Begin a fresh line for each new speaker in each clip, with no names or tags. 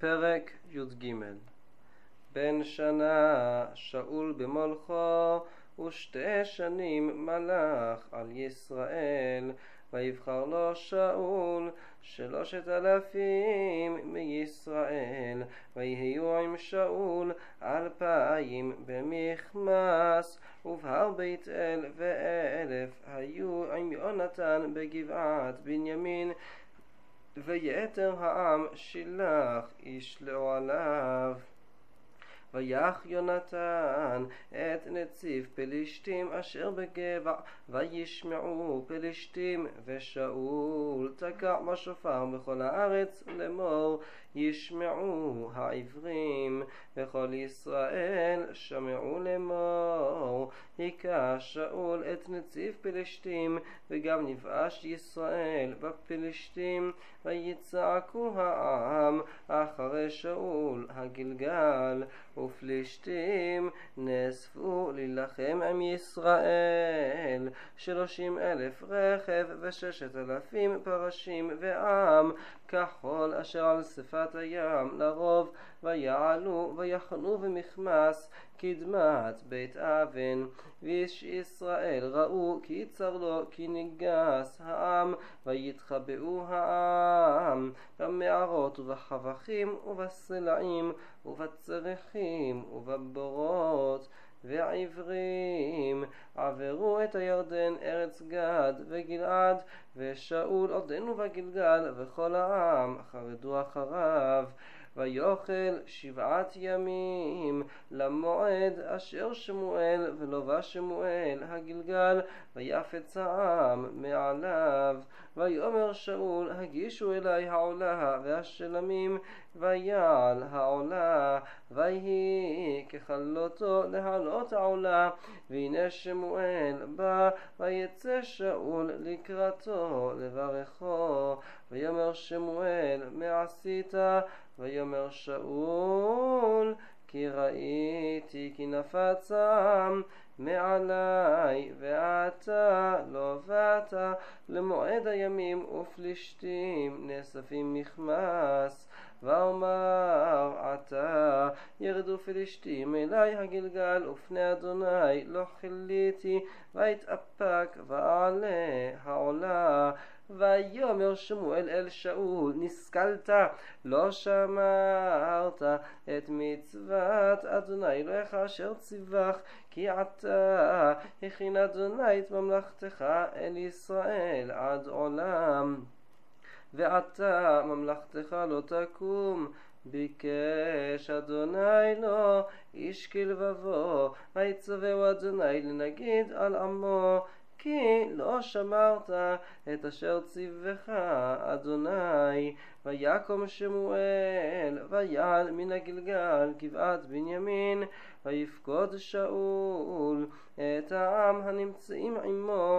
פרק י"ג. בן שנה שאול במולכו, ושתי שנים מלך על ישראל. ויבחר לו שאול 3,000 מישראל, ויהיו עם שאול 2,000 במכמס. ובהר בית אל 1,000 היו עם יונתן בגבעת בנימין. ויתר העם שילח איש לאוהליו. ויח יונתן את נציב פלישתים אשר בגבע, וישמעו פלישתים. ושאול תקע בשופר בכל הארץ לאמור, ישמעו העברים וכל ישראל שמעו לאמור. היכה שאול את נציב פלישתים, וגם נבאש ישראל בפלישתים. ויצעקו העם אחרי שאול הגלגל, ופלישתים נאספו להילחם עם ישראל. 30,000 רכב ו6,000 פרשים ועם כחול אשר על שפת הים לרוב. ויעלו ויחנו במכמס קדמת בית אבן. ואיש ישראל ראו כי יצר לו כי ניגס העם. ויתחבאו העם במערות ובחבכים ובסלעים ובצרכים ובבורות. ועברים עברו את הירדן ארץ גד וגלעד. ושאול עודנו בגלגל, וכל העם חרדו אחריו. ויאכל 7 ימים למועד אשר שמואל ולובש שמואל הגלגל. ויפץ העם מעליו. ויאמר שאול, הגישו אלי העולה והשלמים. ויעל העולה, ויהי ככלותו להעלות העולה. והנה שמואל בא, ויצא שאול לקראתו לברכו. ויאמר שמואל, מה עשית? ויאמר שאול, כי ראיתי כי נפץ העם מעלי, ואתה לא באת למועד הימים, ופלישתים נאספים מכמס. ואומר עתה ירדו פלישתים אלי הגלגל, ופני אדוני לא חיליתי. ויתאפק ועלה העולה. ויאמר שמואל אל שאול, נסכלת, לא שמרת את מצוות אדוני אלוהיך אשר ציווך. כי עתה הכין אדוני את ממלכתך אל ישראל עד עולם, ועתה ממלכתך לא תקום. ביקש אדוני לו איש כלבבו, ויצווהו אדוני לנגיד על עמו, כי לא שמרת את אשר ציווך אדוני. ויקום שמואל ויעל מן הגלגל גבעת בנימין. ויפקוד שאול את העם הנמצאים עמו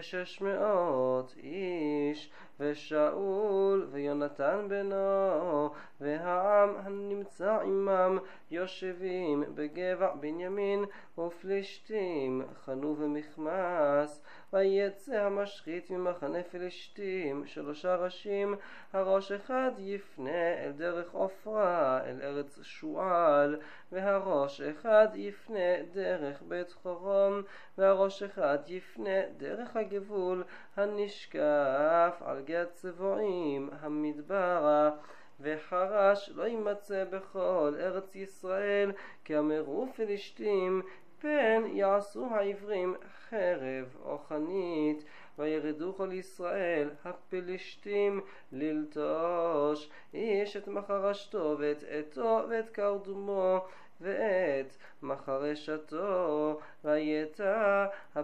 600 איש. ושאול ויונתן בנו והעם הנמצא עמם יושבים בגבע בנימין. ופלישתים חנו במכמס. ויצא המשחית ממחנה פלישתים 3 ראשים. הראש אחד יפנה אל דרך עופרה אל ארץ שועל, והראש אחד יפנה דרך בית חורון, והראש אחד יפנה דרך הגבול הנשקף על גיא הצבועים המדברה. וחרש לא יימצא בכל ארץ ישראל, כי אמרו פלישתים, פן יעשו העברים חרב או חנית. וירדו כל ישראל הפלישתים ללטוש איש את מחרשתו ואת עתו ואת קרדומו ואת מחרשתו. ויתע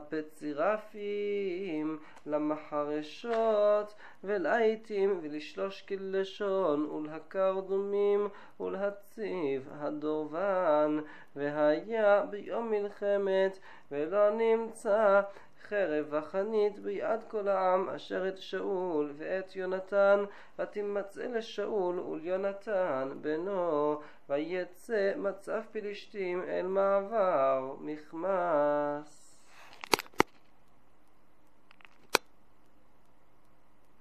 הפצירפים למחרשות ולעיתים ולשלוש כלשון ולהקרדומים ולהציב הדורבן. והיה ביום מלחמת ולא נמצא חרב וחנית ביד כל העם אשר את שאול ואת יונתן. ותמצא לשאול וליונתן בנו. ויצא מצב פלישתים אל מעבר מכמס.